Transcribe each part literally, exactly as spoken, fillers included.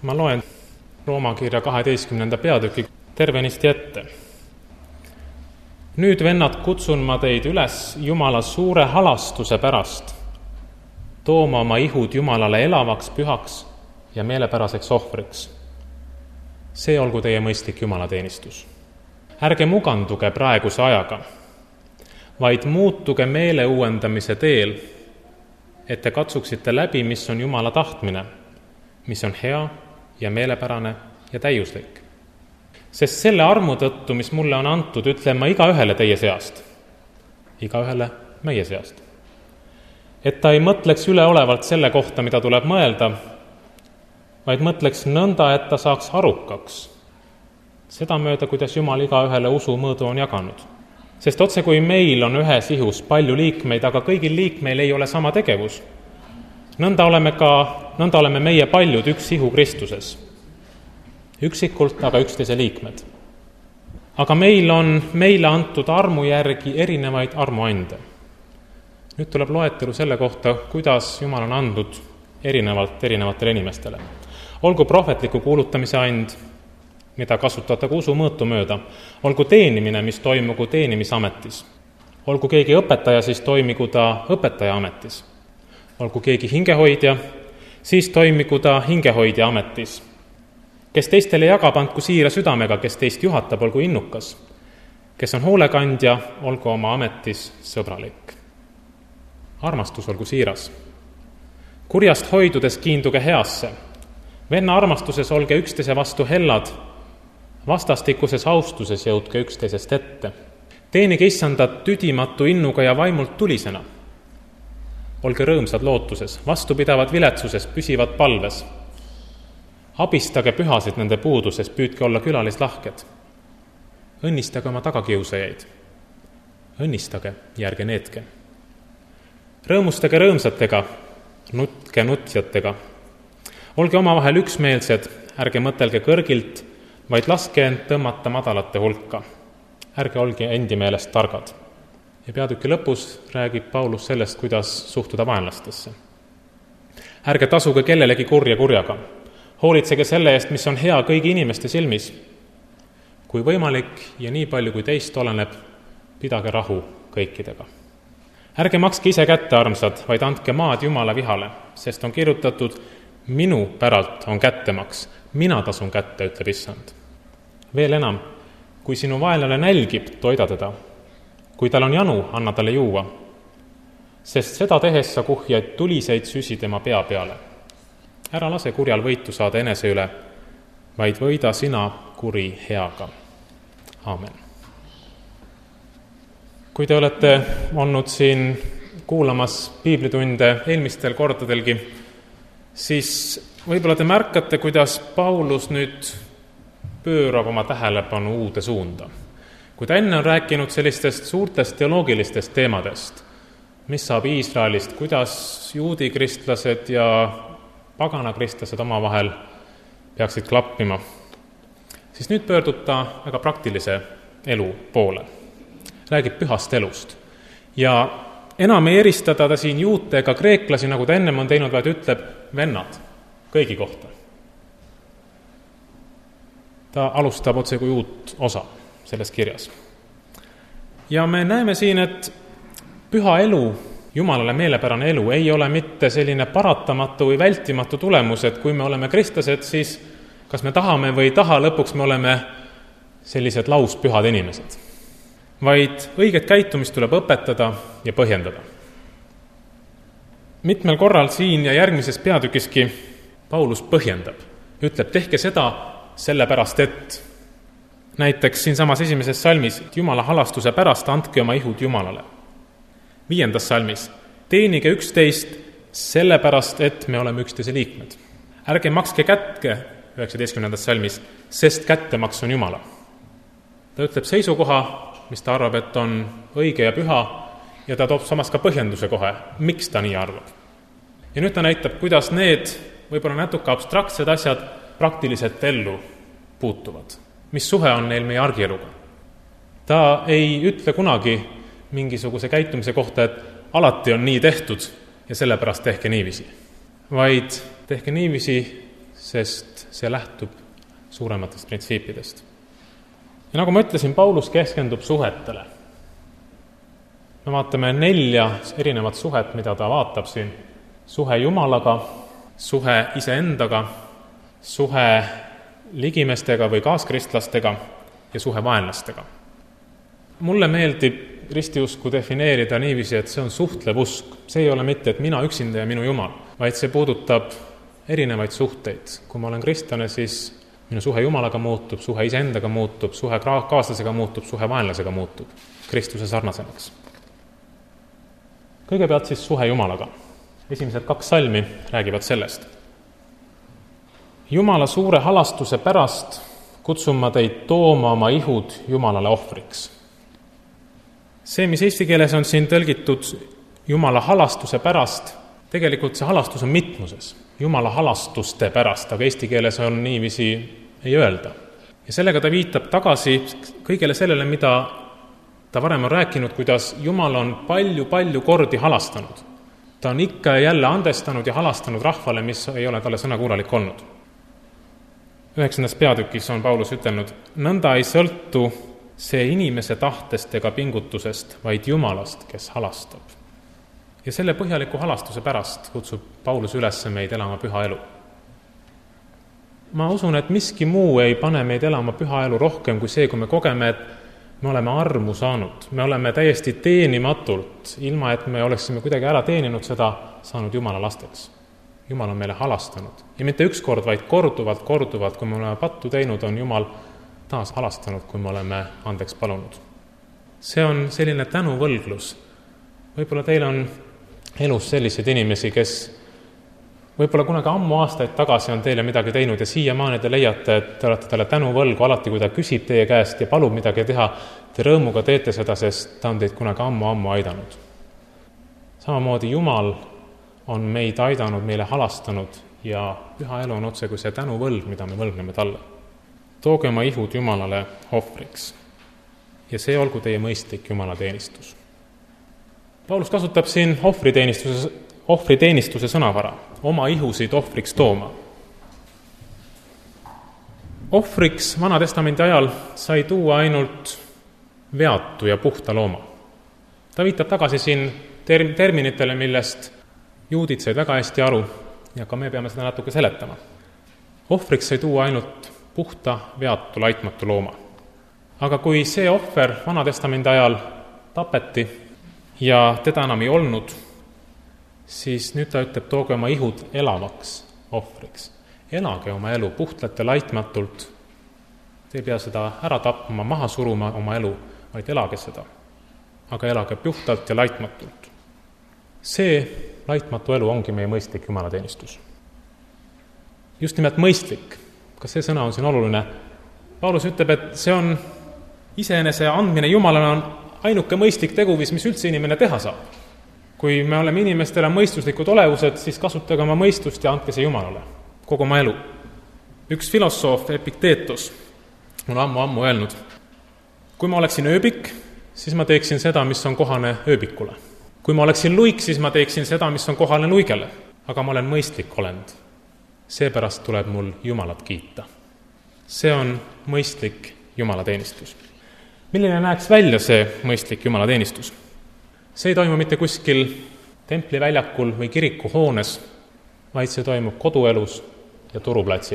Ma loen Rooma kirja kaheteistkümnenda peatüki tervenisti ette. Nüüd, vennad, kutsun ma teid üles Jumala suure halastuse pärast tooma oma ihud Jumalale elavaks, pühaks ja meelepäraseks ohvriks. See olgu teie mõistlik jumalateenistus. Ärge muganduge praeguse ajaga, vaid muutuge meele uuendamise teel, et te katsuksite läbi, mis on Jumala tahtmine, mis on hea ja meelepärane ja täiuslik. Sest selle armu tõttu, mis mulle on antud, ütlen ma igaühele teie seast, igaühele meie seast. Et ta ei mõtleks üleolevalt selle kohta, mida tuleb mõelda, vaid mõtleks nõnda, et ta saaks arukaks, seda mööda, kuidas Jumal igaühele usu mõõdu on jaganud. Sest otse kui meil on ühes ihus palju liikmeid, aga kõigil liikmeil ei ole sama tegevus, nõnda oleme, ka, nõnda oleme meie paljud üks ihu Kristuses. Üksikult, aga üksteise liikmed. Aga meil on meile antud armu järgi erinevaid armuande. Nüüd tuleb loetelu selle kohta, kuidas Jumal on andnud erinevalt erinevatele inimestele. Olgu prohvetliku kuulutamise and, mida kasutatakse usu mõõtu mööda. Olgu teenimine, mis toimugu teenimisametis. Olgu keegi õpetaja, siis toimigu ta õpetaja ametis. Olgu keegi hingehoidja, siis toimigu ta hingehoidja ametis. Kes teistele jagab, andku siira südamega, kes teist juhatab, olgu innukas. Kes on hoolekandja, olgu oma ametis sõbralik. Armastus olgu siiras. Kurjast hoidudes kiinduge heasse. Venna armastuses olge üksteise vastu hellad, vastastikuses austuses jõudke üksteisest ette. Teenige issandat tüdimatu innuga ja vaimult tulisena. Olge rõõmsad lootuses, vastupidavad viletsuses, püsivad palves. Abistage pühasid nende puuduses, püüdke olla külalislahked. Õnnistage oma tagakiusajaid. Õnnistage ja ärge neetke. Rõõmustage rõõmsatega, nutke nutjatega. Olge omavahel üksmeelsed, ärge mõtelge kõrgilt, vaid laske end tõmmata madalate hulka. Ärge olge endi meelest targad. Ja peatüki lõpus räägib Paulus sellest, kuidas suhtuda vaenlastesse. Ärge tasuge kellelegi kurja kurjaga. Hoolitsege selle eest, mis on hea kõigi inimeste silmis. Kui võimalik ja nii palju kui teist oleneb, pidage rahu kõikidega. Ärge makske ise kätte, armsad, vaid andke maad Jumala vihale, sest on kirjutatud, minu päralt on kättemaks, mina tasun kätte, ütleb issand. Veel enam, kui sinu vaenlane nälgib, toida teda. Kui tal on janu, anna talle juua, sest seda tehes sa kuhjaid tuliseid süsi tema pea peale. Ära lase kurjal võitu saada enese üle, vaid võida sina kuri heaga. Aamen. Kui te olete olnud siin kuulamas piiblitunde eelmistel kordadelgi, siis võib-olla te märkate, kuidas Paulus nüüd pöörab oma tähelepanu uude suunda. Kui ta enne on rääkinud sellistest suurtest teoloogilistest teemadest, mis saab Iisraelist, kuidas juudi kristlased ja pagana kristlased omavahel peaksid klappima, siis nüüd pöördub ta väga praktilise elu poole. Räägib pühast elust. Ja enam ei eristada ta siin juute ega kreeklasi, nagu ta ennem on teinud, vaid ütleb vennad kõigi kohta. Ta alustab otse kui uut osa selles kirjas. Ja me näeme siin, et püha elu, Jumalale meelepärane elu ei ole mitte selline paratamatu või vältimatu tulemus, et kui me oleme kristlased, siis kas me tahame või ei taha, lõpuks me oleme sellised lauspühad inimesed. Vaid õiget käitumist tuleb õpetada ja põhjendada. Mitmel korral siin ja järgmises peatükiski Paulus põhjendab. Ütleb, tehke seda sellepärast, et näiteks siin samas esimeses salmis, et Jumala halastuse pärast andke oma ihud Jumalale. Viiendas salmis, teenige üksteist sellepärast, et me oleme üksteise liikmed. Ärge makske kätke, üheksateistkümnendas salmis, sest kättemaks on Jumala. Ta ütleb seisukoha, mis ta arvab, et on õige ja püha, ja ta toob samas ka põhjenduse kohe, miks ta nii arvab. Ja nüüd ta näitab, kuidas need võib-olla natuke abstraktsed asjad praktiliselt ellu puutuvad. Mis suhe on neil meie argieluga? Ta ei ütle kunagi mingisuguse käitumise kohta, et alati on nii tehtud ja sellepärast tehke niiviisi. Vaid tehke niiviisi sest see lähtub suurematest printsiipidest. Ja nagu ma ütlesin, Paulus keskendub suhetele. Me vaatame nelja erinevat suhet, mida ta vaatab siin. Suhe Jumalaga, suhe iseendaga, suhe ligimestega või kaaskristlastega ja suhe vaenlastega. Mulle meeldib ristiusku defineerida niiviisi, et see on suhtlev usk. See ei ole mitte, et mina üksinda ja minu Jumal, vaid see puudutab erinevaid suhteid. Kui ma olen kristlane, siis minu suhe Jumalaga muutub, suhe iseendaga muutub, suhe kaaslasega muutub, suhe vaenlasega muutub Kristuse sarnasemaks. Kõigepealt siis suhe Jumalaga. Esimesed kaks salmi räägivad sellest. Jumala suure halastuse pärast kutsun ma teid tooma oma ihud Jumalale ohvriks. See, mis eesti keeles on siin tõlgitud Jumala halastuse pärast, tegelikult see halastus on mitmuses. Jumala halastuste pärast, aga eesti keeles on niiviisi ei öelda. Ja sellega ta viitab tagasi kõigele sellele, mida ta varem on rääkinud, kuidas Jumal on palju-palju kordi halastanud. Ta on ikka ja jälle andestanud ja halastanud rahvale, mis ei ole talle sõnakuulalik olnud. Üheksandas peatükis on Paulus ütelnud, nõnda ei sõltu see inimese tahtest ega pingutusest, vaid Jumalast, kes halastab. Ja selle põhjaliku halastuse pärast kutsub Paulus üles meid elama püha elu. Ma usun, et miski muu ei pane meid elama püha elu rohkem kui see, kui me kogeme, et me oleme armu saanud. Me oleme täiesti teenimatult, ilma et me oleksime kuidagi ära teeninud seda, saanud Jumala lasteks. Jumal on meile halastanud. Ja mitte üks kord, vaid korduvalt, korduvalt, kui me oleme pattu teinud, on Jumal taas halastanud, kui me oleme andeks palunud. See on selline tänuvõlglus. Võib-olla teil on elus selliseid inimesi, kes võib-olla kunagi ammu aastaid tagasi on teile midagi teinud ja siiamaani te leiate, et te olete talle tänuvõlgu alati, kui ta küsib teie käest ja palub midagi teha, te rõõmuga teete seda, sest ta on teid kunagi ammu-ammu aidanud. Samamoodi Jumal on meid aidanud, meile halastanud ja püha elu on otse kui see tänuvõlg, mida me võlgneme talle. Tooge oma ihud Jumalale ohvriks ja see olgu teie mõistlik Jumala teenistus. Paulus kasutab siin ohvriteenistuse, ohvriteenistuse sõnavara, oma ihusid ohvriks tooma. Ohvriks Vana Testamendi ajal sai tuua ainult veatu ja puhta looma. Ta viitab tagasi siin term- terminitele, millest juudid said väga hästi aru ja ka me peame seda natuke seletama. Ohvriks sai tuua ainult puhta, veatu, laitmatu looma. Aga kui see ohver Vana Testamendi ajal tapeti ja teda enam ei olnud, siis nüüd ta ütleb, tooge oma ihud elavaks ohvriks. Elage oma elu puhtalt ja laitmatult. Te ei pea seda ära tapma, maha suruma oma elu, vaid elage seda. Aga elage puhtalt ja laitmatult. See laitmatu elu ongi meie mõistlik jumalateenistus. Just nimelt mõistlik. Kas see sõna on siin oluline? Paulus ütleb, et see on iseenese andmine Jumalale on ainuke mõistlik teguvis, mis üldse inimene teha saab. Kui me oleme inimestele mõistuslikud olevused, siis kasutage oma mõistust ja andke see Jumalale, kogu oma elu. Üks filosoof, Epikteetos, on ammu-ammu öelnud, kui ma oleksin ööbik, siis ma teeksin seda, mis on kohane ööbikule. Kui ma oleksin luik, siis ma teeksin seda, mis on kohane luigele. Aga ma olen mõistlik olend. Seepärast tuleb mul Jumalat kiita. See on mõistlik jumalateenistus. Milline näeks välja see mõistlik jumalateenistus? See ei toimu mitte kuskil templiväljakul või kiriku hoones, vaid see toimub koduelus ja turuplatsil.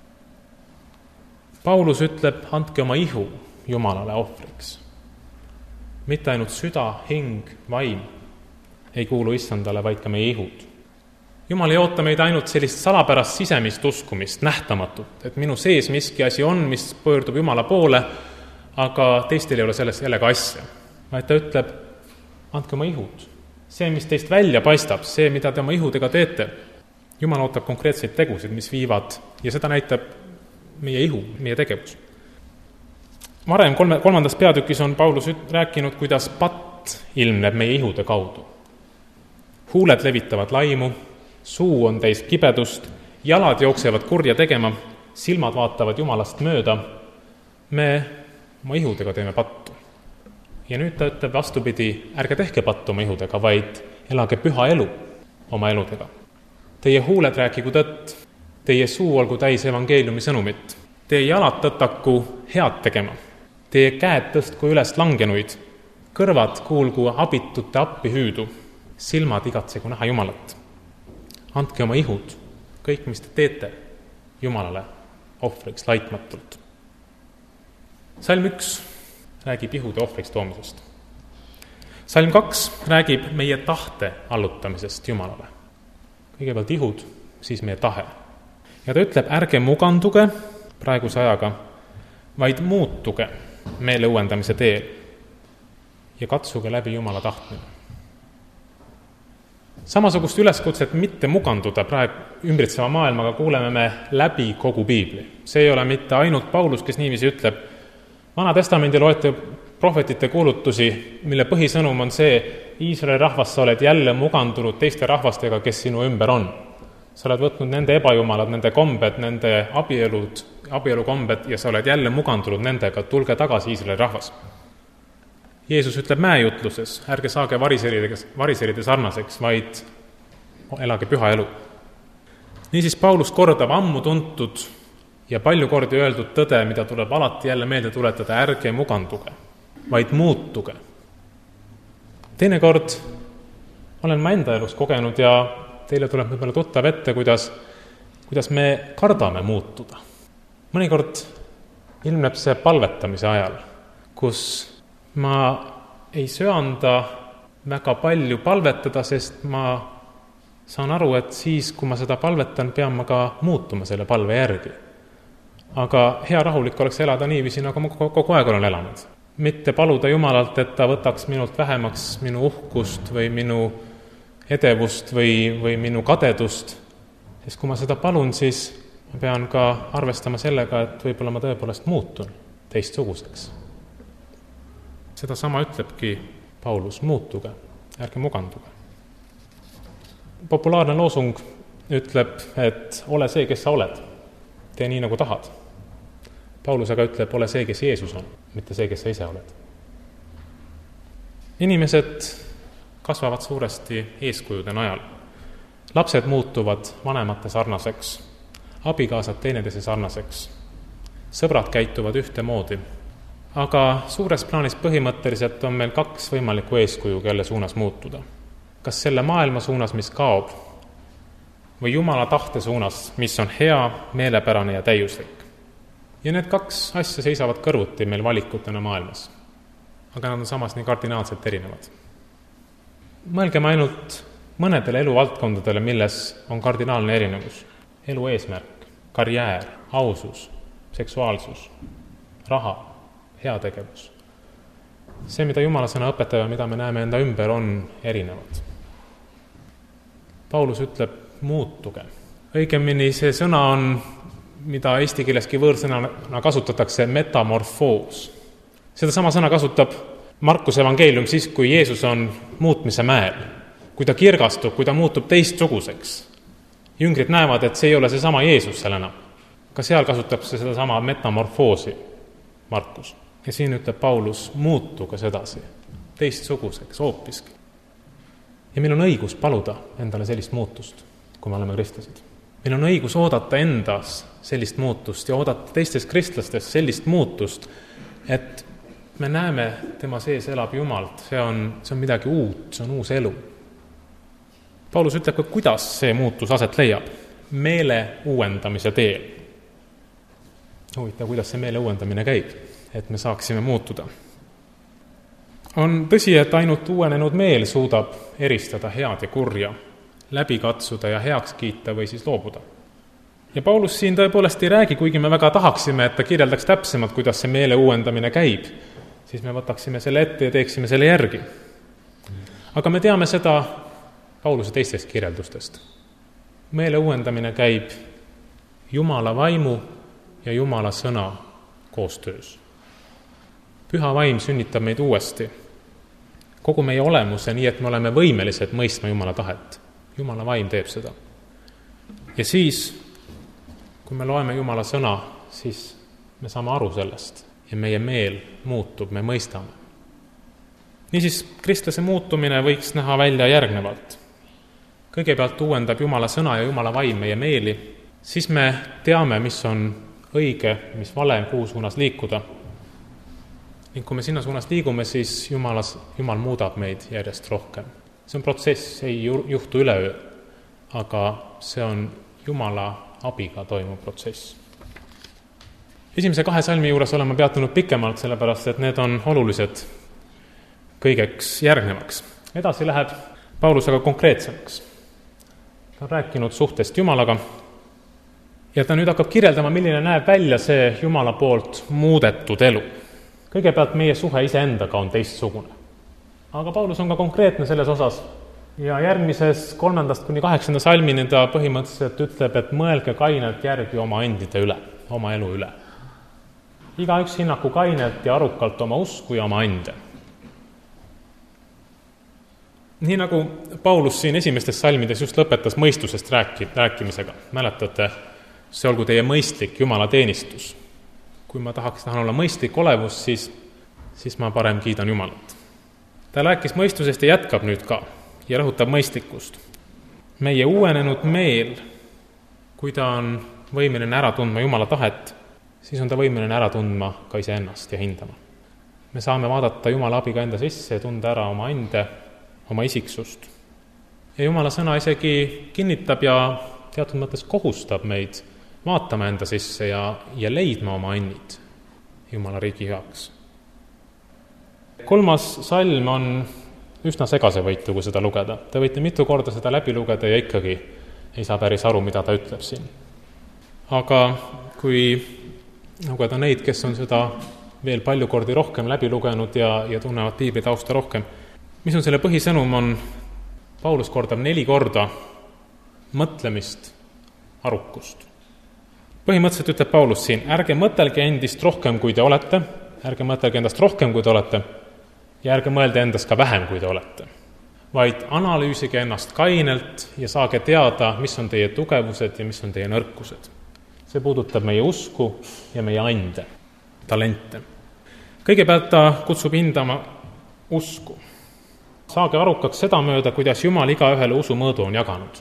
Paulus ütleb, andke oma ihu Jumalale ohvriks. Mitte ainult süda, hing, vaim ei kuulu issandale, vaid ka meie ihud. Jumal ei oota meid ainult sellist salapärast sisemist uskumist, nähtamatut, et minu sees miski asi on, mis pöördub Jumala poole, aga teistel ei ole sellest jällegi asja. Vaid ta ütleb, andke oma ihud. See, mis teist välja paistab, see, mida te oma ihudega teete, Jumal ootab konkreetseid tegusid, mis viivad, ja seda näitab meie ihu, meie tegevus. Varem kolme, kolmandas peatükis on Paulus rääkinud, kuidas patt ilmneb meie ihude kaudu. Huuled levitavad laimu, suu on täis kibedust, jalad jooksevad kurja tegema, silmad vaatavad Jumalast mööda. Me oma ihudega teeme pattu. Ja nüüd ta ütleb vastupidi, ärge tehke pattu oma ihudega, vaid elage püha elu oma eludega. Teie huuled rääkigu tõtt, Teie suu olgu täis evangeeliumi sõnumit. Teie jalad tõtaku head tegema. Teie käed tõstku üles langenuid. Kõrvad kuulgu abitute appi hüüdu. Silmad igatsegu näha Jumalat. Andke oma ihud, kõik, mis te teete, Jumalale ohvriks laitmatult. Salm üks räägib ihude ohvriks toomisest. Salm kaks räägib meie tahte allutamisest Jumalale. Kõigepealt ihud, siis meie tahe. Ja ta ütleb, ärge muganduge praeguse ajaga, vaid muutuge meele uuendamise teel ja katsuge läbi Jumala tahtmine. Samasugust üleskutset mitte muganduda praegu ümbritseva maailmaga kuuleme me läbi kogu piibli. See ei ole mitte ainult Paulus, kes niiviisi ütleb. Vana testamendi loete prohvetite kuulutusi, mille põhisõnum on see, Iisraeli rahvas, sa oled jälle mugandunud teiste rahvastega, kes sinu ümber on. Sa oled võtnud nende ebajumalad, nende kombed, nende abielud, abielukombed ja sa oled jälle mugandunud nendega, tulge tagasi Iisraeli rahvas. Jeesus ütleb mäejutluses, ärge saage variseride, variseride sarnaseks, vaid elage püha elu. Niisiis Paulus kordab ammu tuntud ja palju kordi öeldud tõde, mida tuleb alati jälle meelde tuletada, ärge muganduge, vaid muutuge. Teinekord olen ma enda elus kogenud ja teile tuleb võib-olla tuttav ette, kuidas, kuidas me kardame muutuda. Mõnikord ilmneb see palvetamise ajal, kus ma ei söanda väga palju palvetada, sest ma saan aru, et siis, kui ma seda palvetan, pean ma ka muutuma selle palve järgi. Aga hea rahulik oleks elada niiviisi, nagu ma kogu aeg olen elanud. Mitte paluda Jumalalt, et ta võtaks minult vähemaks minu uhkust või minu edevust või, või minu kadedust, sest kui ma seda palun, siis ma pean ka arvestama sellega, et võib-olla ma tõepoolest muutun teistsuguseks. Seda sama ütlebki Paulus, muutuge, ärge muganduge. Populaarne loosung ütleb, et ole see, kes sa oled, tee nii, nagu tahad. Paulus aga ütleb, ole see, kes Jeesus on, mitte see, kes sa ise oled. Inimesed kasvavad suuresti eeskujude najal. Lapsed muutuvad vanemate sarnaseks, abikaasad teineteise sarnaseks, sõbrad käituvad ühte moodi. Aga suures plaanis põhimõtteliselt on meil kaks võimalikku eeskuju, kelle suunas muutuda. Kas selle maailma suunas, mis kaob, või Jumala tahte suunas, mis on hea, meelepärane ja täiuslik. Ja need kaks asja seisavad kõrvuti meil valikutena maailmas. Aga nad on samas nii kardinaalselt erinevad. Mõelgem ainult mõnedele eluvaldkondadele, milles on kardinaalne erinevus. Elu eesmärk, karjäär, ausus, seksuaalsus, raha, heategevus. See, mida Jumala sõna õpetab ja mida me näeme enda ümber, on erinevad. Paulus ütleb, muutuge. Õigemini see sõna on, mida eesti keeleski võõrsõnana kasutatakse, metamorfoos. Seda sama sõna kasutab Markuse evangeelium siis, kui Jeesus on muutmise mäel, kui ta kirgastub, kui ta muutub teistsuguseks. Jüngrid näevad, et see ei ole see sama Jeesus seal enam. Ka seal kasutab see seda sama metamorfoosi Markus. Ja siin ütleb Paulus, muutuge sedasi, teistsuguseks, hoopiski. Ja meil on õigus paluda endale sellist muutust, kui me oleme kristlased. Meil on õigus oodata endas sellist muutust ja oodata teistes kristlastes sellist muutust, et me näeme, tema sees elab Jumalt, see on, see on midagi uut, see on uus elu. Paulus ütleb ka, kuidas see muutus aset leiab. Meele uuendamise teel. Huvitav, kuidas see meele uuendamine käib, et me saaksime muutuda. On tõsi, et ainult uuenenud meel suudab eristada head ja kurja, läbi katsuda ja heaks kiita või siis loobuda. Ja Paulus siin tõepoolest ei räägi, kuigi me väga tahaksime, et ta kirjeldaks täpsemalt, kuidas see meele uuendamine käib, siis me võtaksime selle ette ja teeksime selle järgi. Aga me teame seda Pauluse teistest kirjeldustest. Meele uuendamine käib Jumala vaimu ja Jumala sõna koostöös. Püha vaim sünnitab meid uuesti, kogu meie olemuse, nii et me oleme võimelised mõistma Jumala tahet. Jumala vaim teeb seda. Ja siis, kui me loeme Jumala sõna, siis me saame aru sellest ja meie meel muutub, me mõistame. Niisiis, kristlase muutumine võiks näha välja järgnevalt. Kõigepealt uuendab Jumala sõna ja Jumala vaim meie meeli siis me teame, mis on õige, mis vale, kuhu suunas liikuda. Ning kui me sinna suunas liigume, siis Jumalas, Jumal muudab meid järjest rohkem. See on protsess, ei juhtu üleöö, aga see on Jumala abiga toimuv protsess. Esimese kahe salmi juures oleme peatunud pikemalt, sellepärast et need on olulised kõigeks järgnevaks. Edasi läheb Paulus aga konkreetsemaks. Ta on rääkinud suhtest Jumalaga ja ta nüüd hakkab kirjeldama, milline näeb välja see Jumala poolt muudetud elu. Kõigepealt meie suhe iseendaga on teistsugune. Aga Paulus on ka konkreetne selles osas ja järgmises kolmandast kuni kaheksanda salmini ta põhimõtteliselt ütleb, et mõelge kainelt järgi oma endide üle, oma elu üle. Igaüks hinnaku kainelt ja arukalt oma usku ja oma ende. Nii nagu Paulus siin esimestes salmides just lõpetas mõistusest rääki, rääkimisega. Mäletate, see olgu teie mõistlik Jumala teenistus. Kui ma tahaks tahan olla mõistlik olevus, siis, siis ma parem kiidan Jumalat. Ta rääkis mõistusest ja jätkab nüüd ka ja rõhutab mõistlikkust. Meie uuenenud meel, kui ta on võimeline ära tundma Jumala tahet, siis on ta võimeline ära tundma ka iseennast ja hindama. Me saame vaadata Jumala abiga enda sisse ja tunda ära oma ende, oma isiksust. Ja Jumala sõna isegi kinnitab ja teatud mõttes kohustab meid vaatama enda sisse ja, ja leidma oma õnnid Jumala riigi heaks. Kolmas salm on üsna segasevõitu, kui seda lugeda. Te võite mitu korda seda läbi lugeda ja ikkagi ei saa päris aru, mida ta ütleb siin. Aga kui lugeda neid, kes on seda veel palju kordi rohkem läbi lugenud ja, ja tunnevad piibli tausta rohkem, mis on selle põhisõnum, on Paulus kordab neli korda mõtlemist, arukust. Põhimõtteliselt ütleb Paulus siin, ärge mõtelge endist rohkem, kui te olete, ärge mõtelge endast rohkem, kui te olete, ja ärge mõelde endast ka vähem, kui te olete. Vaid analüüsige ennast kainelt ja saage teada, mis on teie tugevused ja mis on teie nõrkused. See puudutab meie usku ja meie ande, talente. Kõigepealt ta kutsub hindama usku. Saage arukaks seda mööda, kuidas Jumal igaühele usumõõdu on jaganud.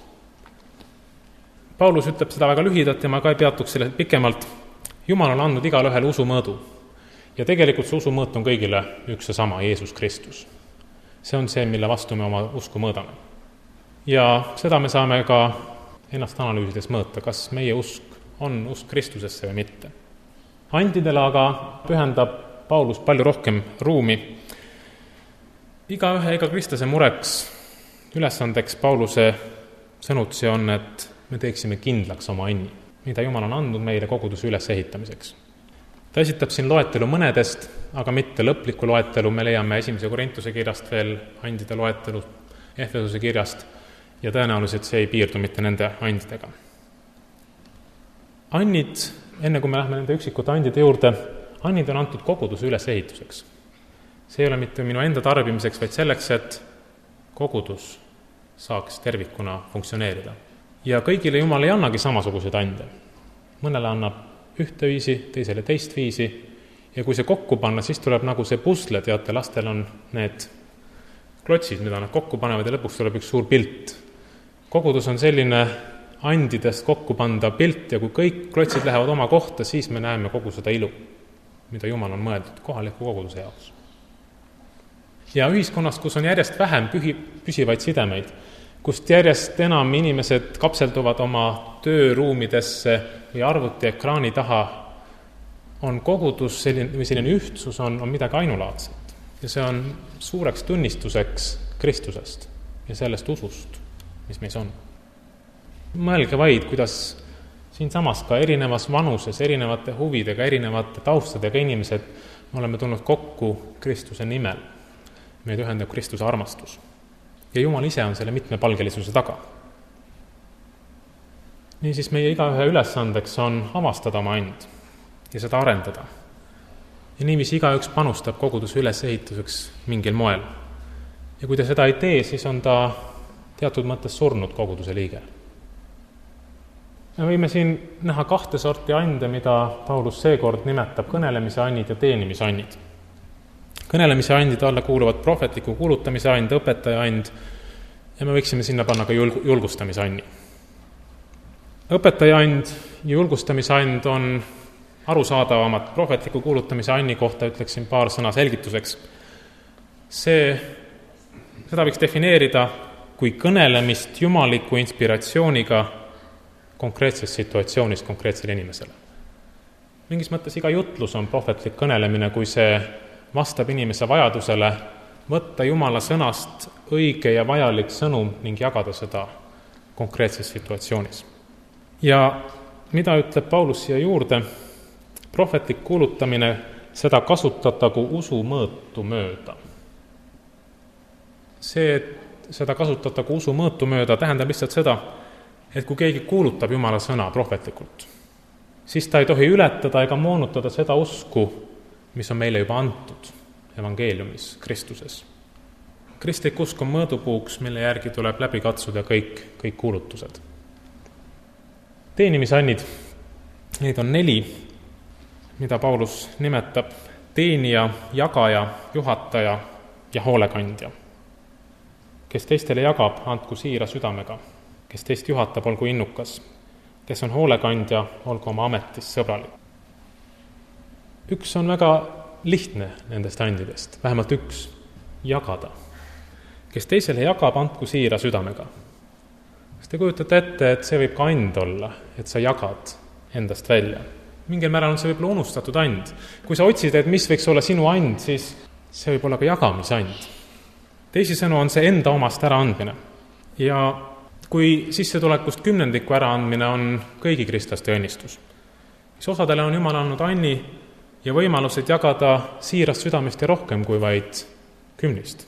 Paulus ütleb seda väga lühidalt ja ma ka ei peatuks selle pikemalt. Jumal on andnud igale ühele usumõõdu. Ja tegelikult see usumõõt on kõigile üks ja sama, Jeesus Kristus. See on see, mille vastu me oma usku mõõdame. Ja seda me saame ka ennast analüüsides mõõta, kas meie usk on usk Kristusesse või mitte. Andidele aga pühendab Paulus palju rohkem ruumi. Igaühe ega kristlase mureks, ülesandeks Pauluse sõnutsi on, et me teeksime kindlaks oma õnni, mida Jumal on andnud meile koguduse ülesehitamiseks. Ta esitab siin loetelu mõnedest, aga mitte lõplikku loetelu. Me leiame esimese Korintuse kirjast veel andide loetelu, Efesuse kirjast ja tõenäoliselt see ei piirdu mitte nende andidega. Annid, enne kui me lähme nende üksikute andide juurde, annid on antud koguduse ülesehituseks. See ei ole mitte minu enda tarbimiseks, vaid selleks, et kogudus saaks tervikuna funktsioneerida. Ja kõigile Jumal ei annagi samasuguseid ande. Mõnele annab ühte viisi, teisele teist viisi ja kui see kokku panna, siis tuleb nagu see pusle, teate, lastel on need klotsid, mida nad kokku panevad ja lõpuks tuleb üks suur pilt. Kogudus on selline andidest kokku panda pilt ja kui kõik klotsid lähevad oma kohta, siis me näeme kogu seda ilu, mida Jumal on mõeldud kohaliku koguduse jaoks. Ja ühiskonnast, kus on järjest vähem pühi, püsivaid sidemeid, kust järjest enam inimesed kapselduvad oma tööruumidesse või arvuti ekraani taha, on kogudus selline, või selline ühtsus on, on midagi ainulaadset. Ja see on suureks tunnistuseks Kristusest ja sellest usust, mis meis on. Mõelge vaid, kuidas siin samas ka erinevas vanuses, erinevate huvidega, erinevate taustadega inimesed me oleme tulnud kokku Kristuse nimel. Meid ühendab Kristuse armastus. Ja Jumal ise on selle mitmepalgelisuse taga. Niisiis meie igaühe ülesandeks on avastada oma and ja seda arendada. Ja niiviisi igaüks panustab koguduse ülesehituseks mingil moel. Ja kui ta seda ei tee, siis on ta teatud mõttes surnud koguduse liige. Me võime siin näha kahte sorti ande, mida Paulus seekord nimetab kõnelemise annid ja teenimise annid. Kõnelemise andid alla kuuluvad prohvetliku kuulutamise and, õpetaja and ja me võiksime sinna panna ka julgustamise anni. õpetaja and ja julgustamise and on arusaadavamad. Prohvetliku kuulutamise anni kohta ütleksin paar sõna selgituseks. See, seda võiks defineerida kui kõnelemist jumaliku inspiratsiooniga konkreetses situatsioonis konkreetsele inimesele. Mingis mõttes iga jutlus on prohvetlik kõnelemine, kui see vastab inimese vajadusele võtta Jumala sõnast õige ja vajalik sõnum ning jagada seda konkreetses situatsioonis. Ja mida ütleb Paulus siia juurde? Prohvetlik kuulutamine, seda kasutatagu usu mõõtu mööda. See, et seda kasutatagu usu mõõtu mööda, tähendab lihtsalt seda, et kui keegi kuulutab Jumala sõna prohvetlikult, siis ta ei tohi ületada ega moonutada seda usku, mis on meile juba antud evangeeliumis Kristuses. Kristlik usk on mõõdupuuks, mille järgi tuleb läbi katsuda kõik, kõik kuulutused. Teenimisannid, neid on neli, mida Paulus nimetab teenija, jagaja, juhataja ja hoolekandja. Kes teistele jagab, andku siira südamega. Kes teist juhatab, olgu innukas. Kes on hoolekandja, olgu oma ametis sõbralik. Üks on väga lihtne nendest andidest, vähemalt üks, jagada. Kes teisele jagab, andku siira südamega. Kas te kujutate ette, et see võib ka and olla, et sa jagad endast välja? Mingil määral on see võib-olla unustatud and. Kui sa otsid, et mis võiks olla sinu and, siis see võib olla ka jagamisand. Teisisõnu on see enda omast äraandmine. Ja kui sissetulekust kümnendiku äraandmine on kõigi kristlaste õnnistus, siis osadele on Jumal andnud anni ja võimalused jagada siirast südamest ja rohkem kui vaid kümnist.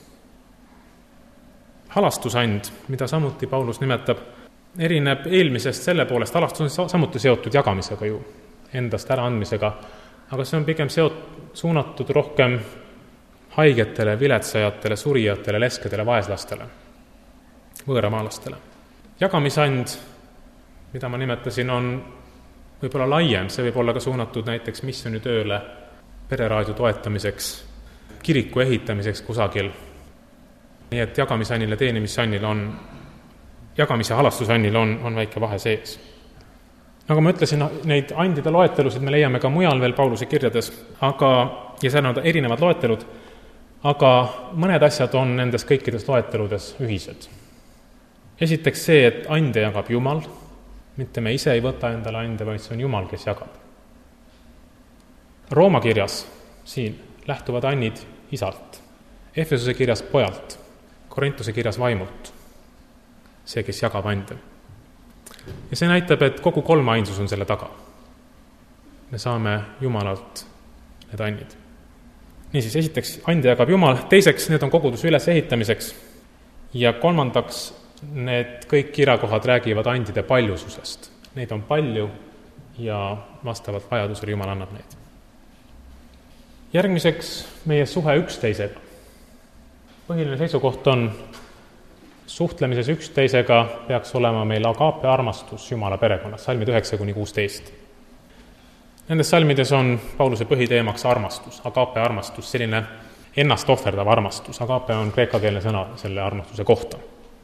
Halastusand, mida samuti Paulus nimetab, erineb eelmisest selle poolest, halastus on samuti seotud jagamisega ju, endast äraandmisega, aga see on pigem seot, suunatud rohkem haigetele, viletsajatele, surijatele, leskedele, vaeslastele, võõramaalastele. Jagamisand, mida ma nimetasin, on võib-olla laiem, see võib olla ka suunatud näiteks missionitööle, pereraadio toetamiseks, kiriku ehitamiseks kusagil. Nii et jagamisannil ja teenimisannil on, jagamise halastusannil on, on väike vahe sees. Nagu ma ütlesin, neid andide loetelusid me leiame ka mujal veel Pauluse kirjades, aga, ja seal on erinevad loetelud, aga mõned asjad on nendes kõikides loeteludes ühised. Esiteks see, et ande jagab Jumal, mitte me ise ei võta endale ande, vaid see on Jumal, kes jagab. Rooma kirjas siin lähtuvad annid isalt, Efesuse kirjas pojalt, Korintuse kirjas vaimult, see, kes jagab ande. Ja see näitab, et kogu kolm ainsus on selle taga. Me saame Jumalalt need annid. Niisiis, esiteks ande jagab Jumal, teiseks need on koguduse ülesehitamiseks ja kolmandaks need kõik kirakohad räägivad andide paljususest. Neid on palju ja vastavalt vajadusele Jumal annab neid. Järgmiseks meie suhe üksteisega. Põhiline seisukoht on, suhtlemises üksteisega peaks olema meil agape armastus Jumala perekonnas, salmid üheksa kuni kuusteist. Nendes salmides on Pauluse põhiteemaks armastus, agape armastus, selline ennast ohverdav armastus. Agape on kreekakeelne sõna selle armastuse kohta.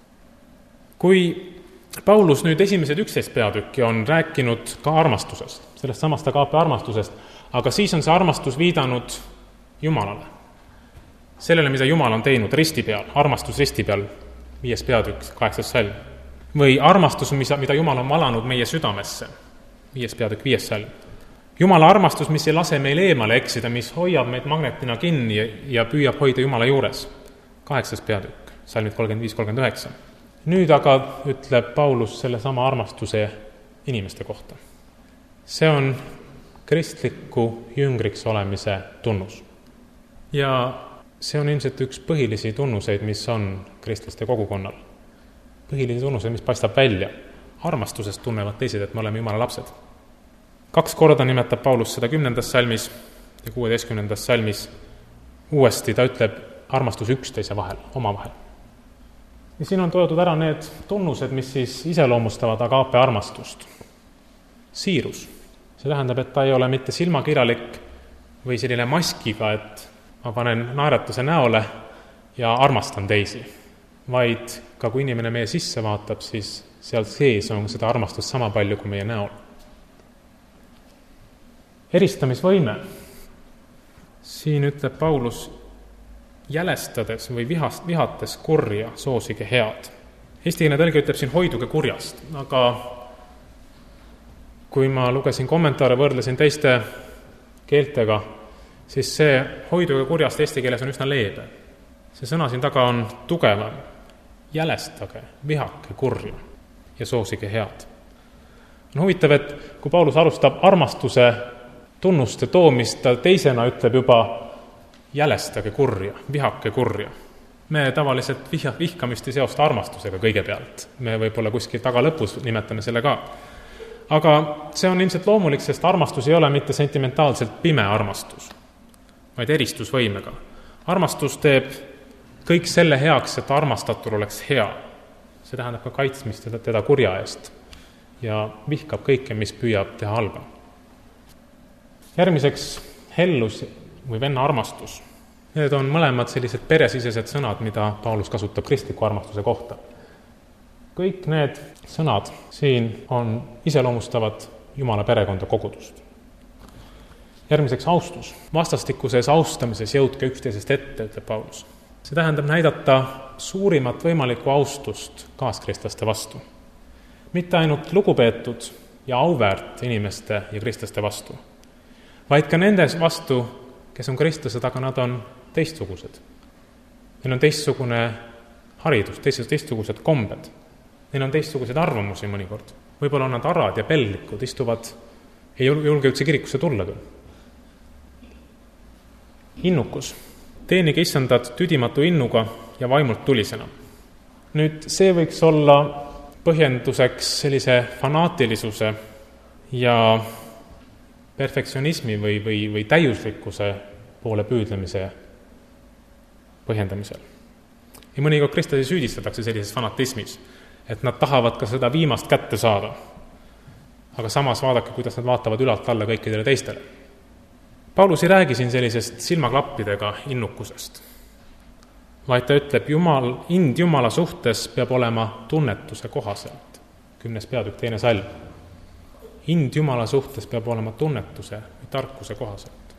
Kui Paulus nüüd esimesed üksteist peatükki on rääkinud ka armastusest, sellest samast agape armastusest, aga siis on see armastus viidanud Jumalale. Sellele, mida Jumal on teinud risti peal, armastus risti peal, viies peatükk, kaheksas salm. Või armastus, mida Jumal on valanud meie südamesse, viies peatükk, viies salm. Jumala armastus, mis ei lase meil eemale eksida, mis hoiab meid magnetina kinni ja püüab hoida Jumala juures, kaheksas peatükk, salmid kolmkümmend viis kolmkümmend üheksa. Nüüd aga ütleb Paulus selle sama armastuse inimeste kohta. See on kristliku jüngriks olemise tunnus. Ja see on ilmselt üks põhilisi tunnuseid, mis on kristlaste kogukonnal. Põhilisi tunnuseid, mis paistab välja. Armastusest tunnevad teised, et me oleme Jumala lapsed. Kaks korda nimetab Paulus seda kümnendas salmis ja kuueteistkümnendas salmis. Uuesti ta ütleb armastus üksteise vahel, oma vahel. Ja siin on toodud ära need tunnused, mis siis iseloomustavad agape armastust. Siirus. See tähendab, et ta ei ole mitte silmakirjalik või selline maskiga, et ma panen naeratuse näole ja armastan teisi, vaid ka kui inimene meie sisse vaatab, siis seal sees on seda armastust sama palju kui meie näol. Eristamisvõime. Siin ütleb Paulus, jälestades või vihast, vihates kurja, soosige head. Eestikeelne tõlge ütleb siin hoiduge kurjast, aga kui ma lugesin kommentaare, võrdlesin teiste keeltega, siis see hoiduge kurjast eesti keeles on üsna leebe. See sõna siin taga on tugevam. Jälestage, vihake kurja ja soosige head. On huvitav, et kui Paulus alustab armastuse tunnuste toomist, ta teisena ütleb juba jälestage kurja, vihake kurja. Me tavaliselt vihja, vihkamist ei seosta armastusega kõigepealt. Me võib-olla kuskil taga lõpus nimetame selle ka. Aga see on ilmselt loomulik, sest armastus ei ole mitte sentimentaalselt pime armastus, vaid eristusvõimega. Armastus teeb kõik selle heaks, et armastatul oleks hea. See tähendab ka kaitsmist teda kurja eest ja vihkab kõike, mis püüab teha halba. Järgmiseks hellus või venna armastus. Need on mõlemad sellised peresisesed sõnad, mida Paulus kasutab kristliku armastuse kohta. Kõik need sõnad siin on iseloomustavad Jumala perekonda kogudust. Järgmiseks austus. Vastastikuses austamises jõudke üksteisest ette, ütleb Paulus. See tähendab näidata suurimat võimalikku austust kaaskristlaste vastu. Mitte ainult lugupeetud ja auväärt inimeste ja kristlaste vastu, vaid ka nendes vastu, kes on kristlased, aga nad on teistsugused. Neil on teistsugune haridus, teistsugused kombed. Neil on teistsugused arvamusi mõnikord. Võib-olla on nad arad ja pellikud, istuvad, ei julge üldse kirikusse tulla küll. Innukus. Teenige issandat tüdimatu innuga ja vaimult tulisena. Nüüd see võiks olla põhjenduseks sellise fanaatilisuse ja perfektsionismi või, või, või täiuslikkuse poole püüdlemise põhjendamisel. Ja mõnikord kristlasi süüdistatakse sellises fanatismis, et nad tahavad ka seda viimast kätte saada. Aga samas vaadake, kuidas nad vaatavad ülalt alla kõikidele teistele. Paulus ei räägi siin sellisest silmaklappidega innukusest, vaid ta ütleb, Jumal, ind Jumala suhtes peab olema tunnetuse kohaselt. Kümnes peatükk, teine salm. Ind Jumala suhtes peab olema tunnetuse või tarkuse kohaselt.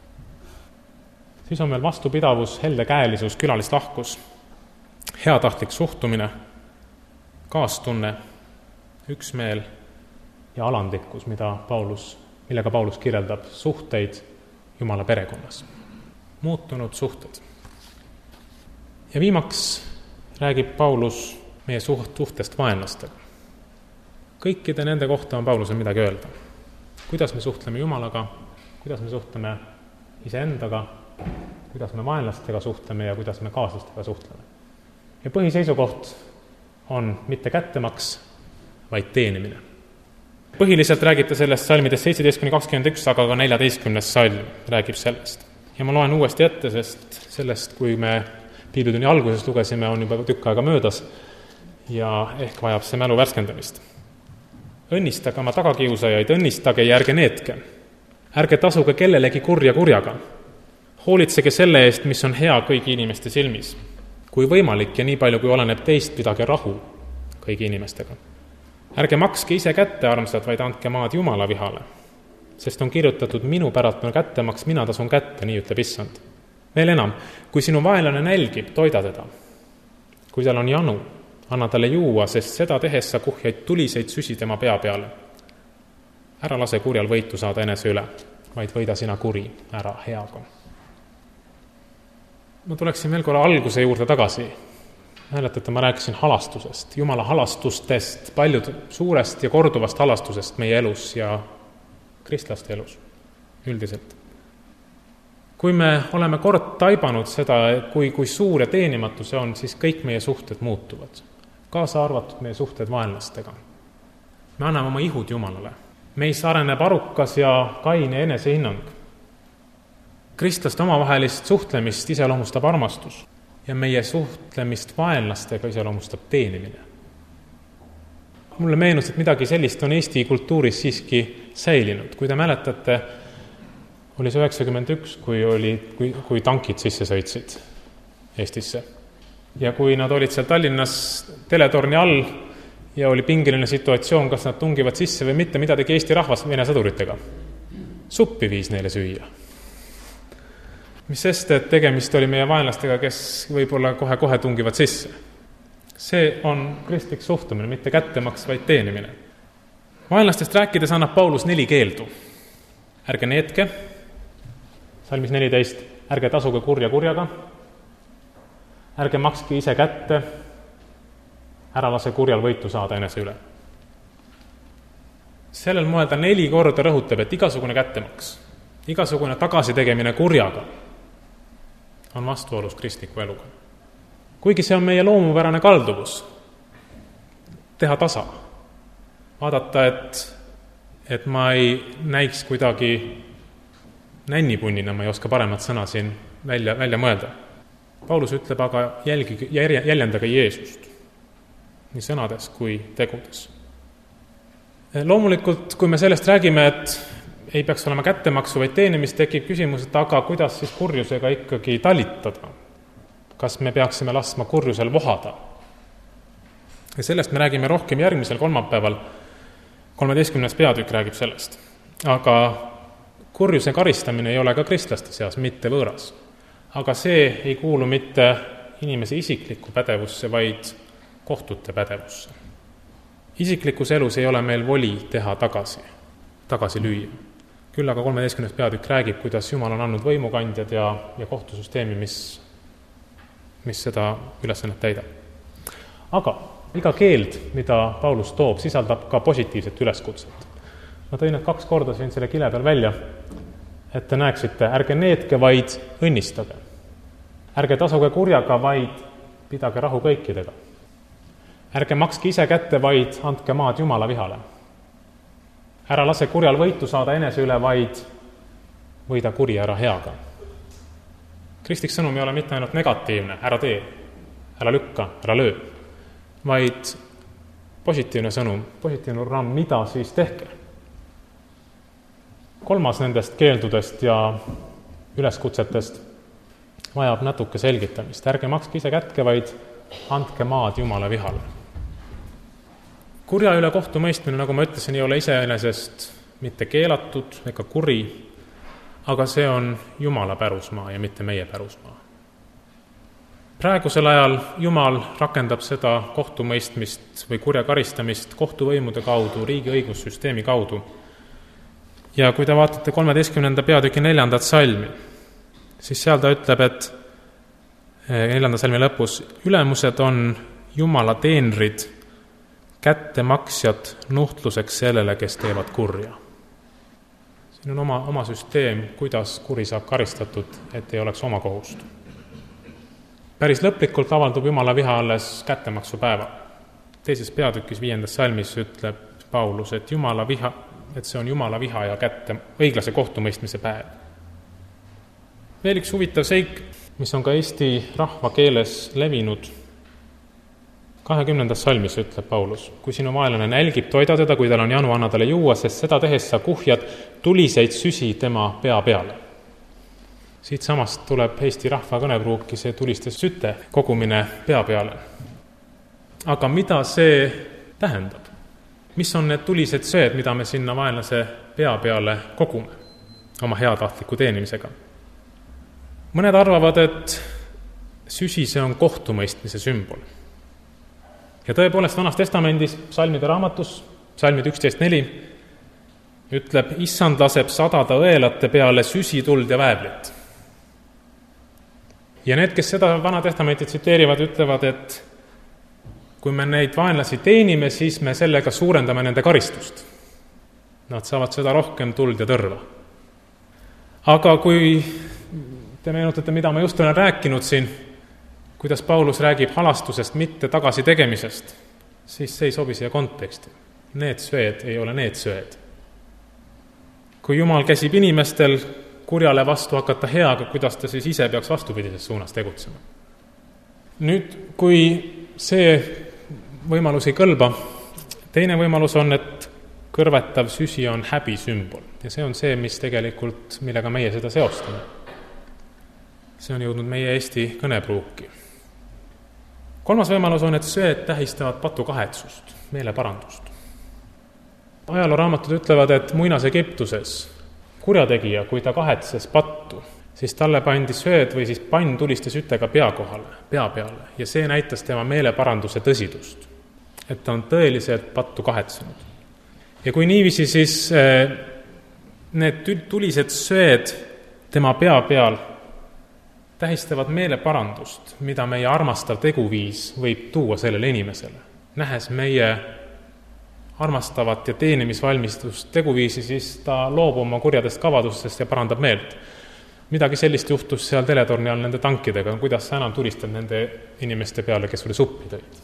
Siis on meil vastupidavus, heldekäelisus, külalistahkus, heatahtlik suhtumine, kaastunne, üksmeel ja alandlikkus, mida Paulus, millega Paulus kirjeldab suhteid Jumala perekonnas. Muutunud suhted. Ja viimaks räägib Paulus meie suht, suhtest vaenlastega. Kõikide nende kohta on Paulusel midagi öelda. Kuidas me suhtleme Jumalaga, kuidas me suhtleme iseendaga, kuidas me vaenlastega suhtleme ja kuidas me kaaslastega suhtleme. Ja põhiseisukoht on mitte kättemaks, vaid teenimine. Põhiliselt räägib ta sellest salmides seitseteist kuni kakskümmend üks, aga ka neljateistkümnes salm räägib sellest. Ja ma loen uuesti ette, sest sellest, kui me piiblitunni alguses lugesime, on juba tükk aega möödas ja ehk vajab see mälu värskendamist. Õnnistage oma tagakiusajaid, õnnistage ja ärge neetke. Ärge tasuge kellelegi kurja kurjaga. Hoolitsege selle eest, mis on hea kõigi inimeste silmis. Kui võimalik ja nii palju, kui oleneb teist, pidage rahu kõigi inimestega. Ärge makske ise kätte, armsad, vaid andke maad Jumala vihale. Sest on kirjutatud, minu päralt on kättemaks, mina tasun kätte, nii ütleb issand. Veel enam, kui sinu vaenlane nälgib, toida teda. Kui tal on janu, anna talle juua, sest seda tehes sa kuhjaid tuliseid süsi tema pea peale. Ära lase kurjal võitu saada enese üle, vaid võida sina kuri ära heaga. Ma tuleksin veel korra alguse juurde tagasi. Mäletate, ma rääkisin halastusest, Jumala halastustest, paljud suurest ja korduvast halastusest meie elus ja kristlaste elus üldiselt. Kui me oleme kord taibanud seda, kui, kui suur ja teenimatu see on, siis kõik meie suhted muutuvad. Kaasa arvatud meie suhted vaenlastega. Me anname oma ihud Jumalale. Meis areneb arukas ja kaine enesehinnang. Kristlaste omavahelist suhtlemist iseloomustab armastus ja meie suhtlemist vaenlastega iseloomustab teenimine. Mulle meenus, et midagi sellist on Eesti kultuuris siiski säilinud. Kui te mäletate, oli see üheksakümmend üks, kui, oli, kui, kui tankid sisse sõitsid Eestisse. Ja kui nad olid seal Tallinnas teletorni all ja oli pingeline situatsioon, kas nad tungivad sisse või mitte, mida tegi Eesti rahvas Vene sõduritega. Suppi viis neile süüa. Mis sest, et tegemist oli meie vaenlastega, kes võib-olla kohe-kohe tungivad sisse. See on kristlik suhtumine, mitte kättemaks, vaid teenimine. Vaenlastest rääkides annab Paulus neli keeldu. Ärge neetke, salmis neliteist, ärge tasuge kurja kurjaga, ärge makske ise kätte, ära lase kurjal võitu saada enese üle. Sellel moel ta neli korda rõhutab, et igasugune kättemaks, igasugune tagasitegemine kurjaga on vastuolus kristliku eluga. Kuigi see on meie loomupärane kalduvus, teha tasa, vaadata, et, et ma ei näiks kuidagi nännipunnina, ma ei oska paremat sõna siin välja, välja mõelda. Paulus ütleb aga jälgi, jäljendage Jeesust, nii sõnades kui tegudes. Loomulikult, kui me sellest räägime, et ei peaks olema kättemaksu, vaid teenimist, tekib küsimus, et aga kuidas siis kurjusega ikkagi talitada? Kas me peaksime laskma kurjusel vohada? Ja sellest me räägime rohkem järgmisel kolmapäeval, kolmeteistkümnes peatükk räägib sellest. Aga kurjuse karistamine ei ole ka kristlaste seas, mitte võõras. Aga see ei kuulu mitte inimese isiklikku pädevusse, vaid kohtute pädevusse. Isiklikus elus ei ole meil voli teha tagasi, tagasi lüüa. Küll aga kolmeteistkümnes peatükk räägib, kuidas Jumal on andnud võimukandjad ja, ja kohtusüsteemi, mis, mis seda ülesannet täidab. Aga iga keeld, mida Paulus toob, sisaldab ka positiivset üleskutset. Ma tõin need kaks korda siin selle kile peal välja, et te näeksite, ärge neetke, vaid õnnistage. Ärge tasuge kurjaga, vaid pidage rahu kõikidega. Ärge makske ise kätte, vaid andke maad Jumala vihale. Ära lase kurjal võitu saada enese üle, vaid võida kuri ära heaga. Kristlik sõnum ei ole mitte ainult negatiivne, ära tee, ära lükka, ära löö, vaid positiivne sõnum, positiivne raam, mida siis tehke. Kolmas nendest keeldudest ja üleskutsetest vajab natuke selgitamist. Ärge makske ise kätke, vaid andke maad Jumala vihale. Kurja üle kohtumõistmine, nagu ma ütlesin, ei ole iseenesest mitte keelatud ega kuri, aga see on Jumala pärusmaa ja mitte meie pärusmaa. Praegusel ajal Jumal rakendab seda kohtumõistmist või kurja karistamist kohtuvõimude kaudu, riigi õigussüsteemi kaudu. Ja kui te vaatate kolmeteistkümnenda peatüki neljandat salmi, siis seal ta ütleb, et neljanda salmi lõpus, ülemused on Jumala teenrid, kättemaksjad nuhtluseks sellele, kes teevad kurja. Siin on oma, oma süsteem, kuidas kuri saab karistatud, et ei oleks oma kohust. Päris lõplikult avaldub Jumala viha alles kättemaksu päeva. Teises peatükis viiendas salmis ütleb Paulus, et, Jumala viha, et see on Jumala viha ja kätte, õiglase kohtumõistmise päev. Veel üks huvitav seik, mis on ka eesti rahva keeles levinud, kahekümnendas salmis ütleb Paulus, kui sinu vaenlane nälgib, toida teda, kui tal on janu, anna talle juua, sest seda tehes sa kuhjad tuliseid süsi tema pea peale. Siit samast tuleb eesti rahva kõnepruuki see tuliste süte kogumine pea peale. Aga mida see tähendab? Mis on need tulised söed, mida me sinna vaenlase pea peale kogume oma heatahtliku teenimisega? Mõned arvavad, et süsi see on kohtumõistmise sümbol. Ja tõepoolest vanas testamendis, salmide raamatus, salmid üksteist neli, ütleb, issand laseb sadada õelate peale süsituld ja vääblit. Ja need, kes seda vana testamenti tsiteerivad, ütlevad, et kui me neid vaenlasi teenime, siis me sellega suurendame nende karistust. Nad saavad seda rohkem tuld ja tõrva. Aga kui te meenutate, mida ma just olen rääkinud siin, kuidas Paulus räägib halastusest, mitte tagasi tegemisest, siis see ei sobi siia konteksti. Need söed ei ole need söed. Kui Jumal käsib inimestel kurjale vastu hakata heaga, kuidas ta siis ise peaks vastupidises suunas tegutsema. Nüüd, kui see võimalus ei kõlba, teine võimalus on, et kõrvetav süsi on häbi sümbol. Ja see on see, mis tegelikult, millega meie seda seostame. See on jõudnud meie Eesti kõnepruuki. kolmas võimalus on, et söed tähistavad patukahetsust, meeleparandust. Ajalooraamatud ütlevad, et muinas Egiptuses kurjategija, kui ta kahetses pattu, siis talle pandi sööd või siis pann tuliste sütega pea kohale, pea peale, ja see näitas tema meeleparanduse tõsidust, et ta on tõeliselt pattu kahetsenud. Ja kui niiviisi, siis need tulised sööd tema pea peal tähistavad meeleparandust, mida meie armastav teguviis võib tuua sellele inimesele. Nähes meie armastavat ja teenimisvalmistust teguviisi, siis ta loobub oma kurjadest kavadustest ja parandab meelt. Midagi sellist juhtus seal teletorni all nende tankidega, kuidas sa enam tulistad nende inimeste peale, kes sulle suppi tõid.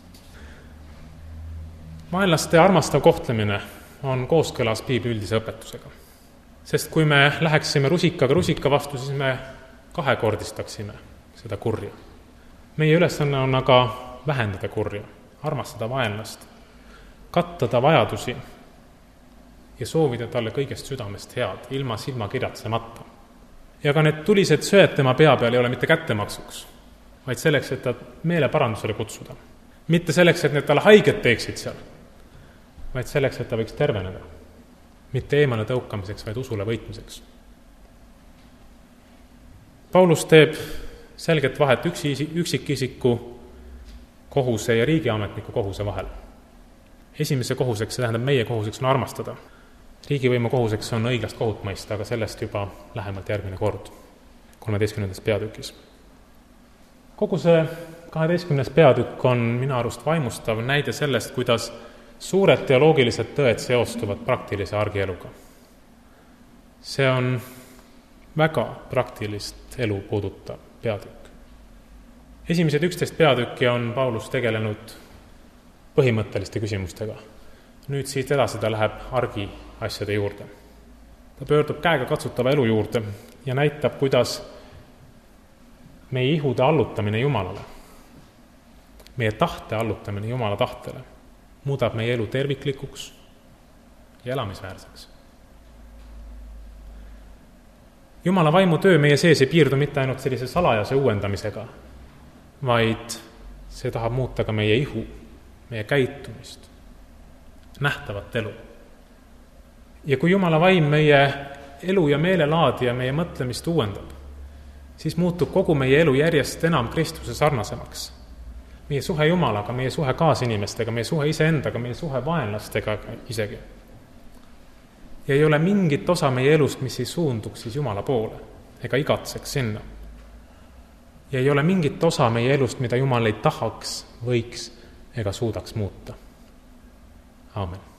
Vaenlaste armastav kohtlemine on kooskõlas piibli üldise õpetusega. Sest kui me läheksime rusikaga rusika vastu, siis me kahekordistaksime seda kurja. Meie ülesanne on aga vähendada kurja, armastada vaenlast, katta ta vajadusi ja soovida talle kõigest südamest head, ilma silma kirjatsemata. Ja ka need tulised sööd tema pea peal ei ole mitte kättemaksuks, vaid selleks, et ta meeleparandusele kutsuda. Mitte selleks, et need talle haiget teeksid seal, vaid selleks, et ta võiks terveneda. Mitte eemale tõukamiseks, vaid usule võitmiseks. Paulus teeb selget vahet üksi, üksikisiku kohuse ja riigiametniku kohuse vahel. Esimese kohuseks, see tähendab meie kohuseks on armastada. Riigivõimu kohuseks on õiglast kohut mõista, aga sellest juba lähemalt järgmine kord, kolmeteistkümnendas peatükis. Kogu see kaheteistkümnes peatükk on minu arust vaimustav näide sellest, kuidas suured teoloogilised tõed seostuvad praktilise argieluga. See on väga praktilist elu puudutav peatükk. Esimesed üksteist peatükki on Paulus tegelenud põhimõtteliste küsimustega. Nüüd siit edasi ta läheb argi asjade juurde. Ta pöördub käega katsutava elu juurde ja näitab, kuidas meie ihude allutamine Jumalale, meie tahte allutamine Jumala tahtele muudab meie elu terviklikuks ja elamisväärseks. Jumala vaimu töö meie sees ei piirdu mitte ainult sellise salajase uuendamisega, vaid see tahab muuta ka meie ihu, meie käitumist, nähtavat elu. Ja kui Jumala vaim meie elu ja meelelaadi ja meie mõtlemist uuendab, siis muutub kogu meie elu järjest enam Kristuse sarnasemaks. Meie suhe Jumalaga, meie suhe kaasinimestega, meie suhe iseendaga, meie suhe vaenlastega isegi. Ja ei ole mingit osa meie elust, mis ei suunduks siis Jumala poole ega igatseks sinna. Ja ei ole mingit osa meie elust, mida Jumal ei tahaks, võiks ega suudaks muuta. Aamen.